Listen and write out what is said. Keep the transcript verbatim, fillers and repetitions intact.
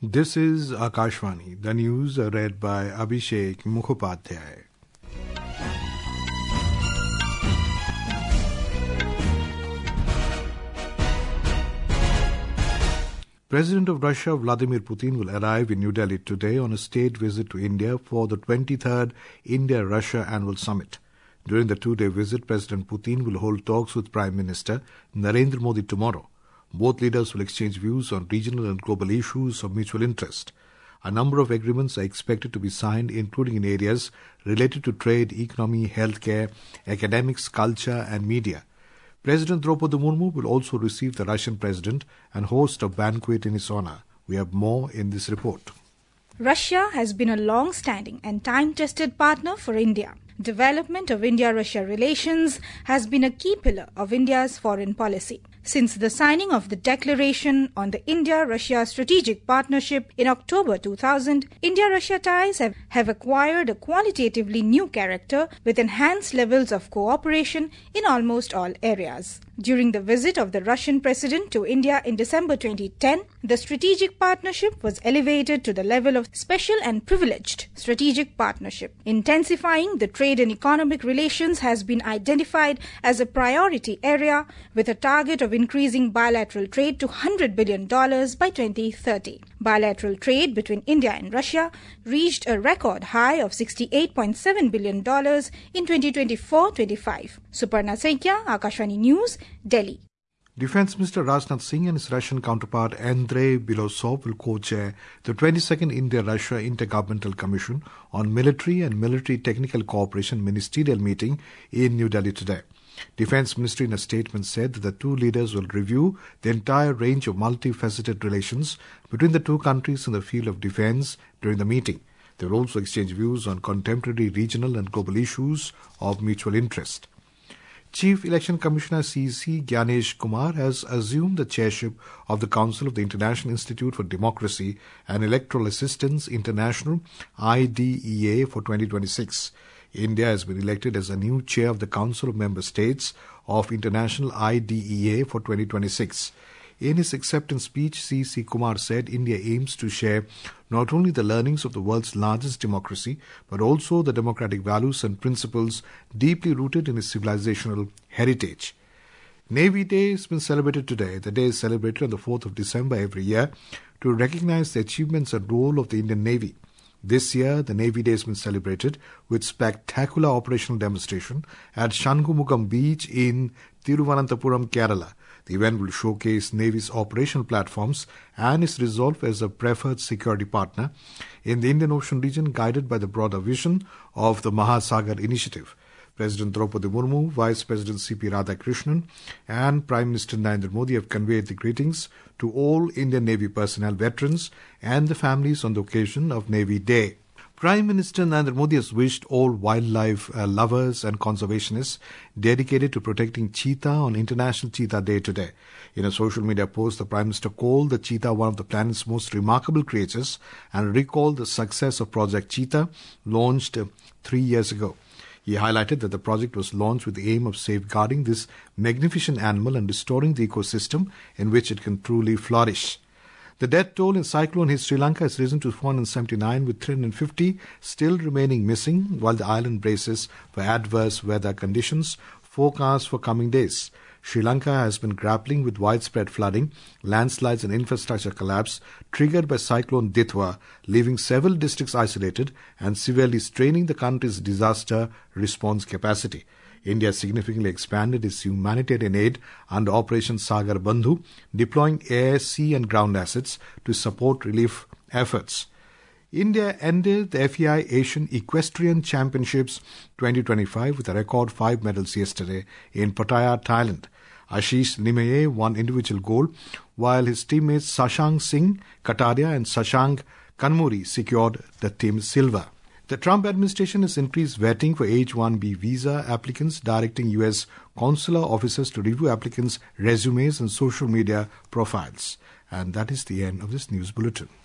This is Akashvani, the news read by Abhishek Mukhopadhyay. President of Russia Vladimir Putin will arrive in New Delhi today on a state visit to India for the twenty-third India-Russia Annual Summit. During the two-day visit, President Putin will hold talks with Prime Minister Narendra Modi tomorrow. Both leaders will exchange views on regional and global issues of mutual interest. A number of agreements are expected to be signed, including in areas related to trade, economy, healthcare, academics, culture and media. President Draupadi Murmu will also receive the Russian president and host a banquet in his honor. We have more in this report. Russia has been a long-standing and time-tested partner for India. Development of India-Russia relations has been a key pillar of India's foreign policy. Since the signing of the Declaration on the India-Russia Strategic Partnership in October two thousand, India-Russia ties have, have acquired a qualitatively new character with enhanced levels of cooperation in almost all areas. During the visit of the Russian president to India in December twenty ten, the strategic partnership was elevated to the level of special and privileged strategic partnership. Intensifying the trade and economic relations has been identified as a priority area with a target of increasing bilateral trade to one hundred billion dollars by twenty thirty. Bilateral trade between India and Russia reached a record high of sixty-eight point seven billion dollars in twenty twenty-four twenty-five. Suparna Saikia, Akashvani News, Delhi. Defence Minister Rajnath Singh and his Russian counterpart Andrei Belosov will co-chair the twenty-second India-Russia Intergovernmental Commission on Military and Military Technical Cooperation ministerial meeting in New Delhi today. Defence Ministry in a statement said that the two leaders will review the entire range of multifaceted relations between the two countries in the field of defence during the meeting. They will also exchange views on contemporary regional and global issues of mutual interest. Chief Election Commissioner C C Gyanesh Kumar has assumed the chairship of the Council of the International Institute for Democracy and Electoral Assistance International I D E A for twenty twenty-six. India has been elected as a new chair of the Council of Member States of International I D E A for twenty twenty-six. In his acceptance speech, C C Kumar said India aims to share not only the learnings of the world's largest democracy, but also the democratic values and principles deeply rooted in its civilizational heritage. Navy Day has been celebrated today. The day is celebrated on the fourth of December every year to recognize the achievements and role of the Indian Navy. This year, the Navy Day has been celebrated with spectacular operational demonstration at Shangumugam Beach in Thiruvananthapuram, Kerala. The event will showcase Navy's operational platforms and its resolve as a preferred security partner in the Indian Ocean region, guided by the broader vision of the Mahasagar Initiative. President Draupadi Murmu, Vice President C P Radhakrishnan and Prime Minister Narendra Modi have conveyed the greetings to all Indian Navy personnel, veterans and the families on the occasion of Navy Day. Prime Minister Narendra Modi has wished all wildlife uh, lovers and conservationists dedicated to protecting cheetah on International Cheetah Day today. In a social media post, the Prime Minister called the cheetah one of the planet's most remarkable creatures and recalled the success of Project Cheetah, launched uh, three years ago. He highlighted that the project was launched with the aim of safeguarding this magnificent animal and restoring the ecosystem in which it can truly flourish. The death toll in cyclone hit Sri Lanka has risen to four hundred seventy-nine, with three hundred fifty still remaining missing, while the island braces for adverse weather conditions forecast for coming days. Sri Lanka has been grappling with widespread flooding, landslides and infrastructure collapse triggered by Cyclone Dithwa, leaving several districts isolated and severely straining the country's disaster response capacity. India significantly expanded its humanitarian aid under Operation Sagar Bandhu, deploying air, sea and ground assets to support relief efforts. India ended the F E I Asian Equestrian Championships twenty twenty-five with a record five medals yesterday in Pattaya, Thailand. Ashish Nimeye won individual gold, while his teammates Sashank Singh Kataria and Sashank Kanmuri secured the team silver. The Trump administration has increased vetting for H one B visa applicants, directing U S consular officers to review applicants' resumes and social media profiles. And that is the end of this news bulletin.